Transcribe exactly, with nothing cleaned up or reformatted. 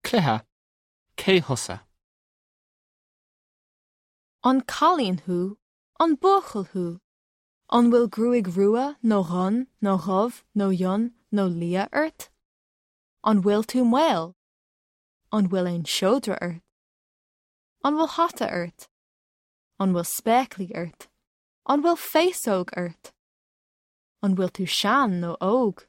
Cluthe, cé thosa. An cálín thú, an buachal thú. An bhfuil grúig rua, nó ghun, nó ghuv, nó yun, nó lia ort? An bhfuil tú mail? An bhfuil ein seodra ort? An bhfuil hata ort? An bhfuil spéclaí ort? An bhfuil féasóg ort? An bhfuil tú sean nó óg?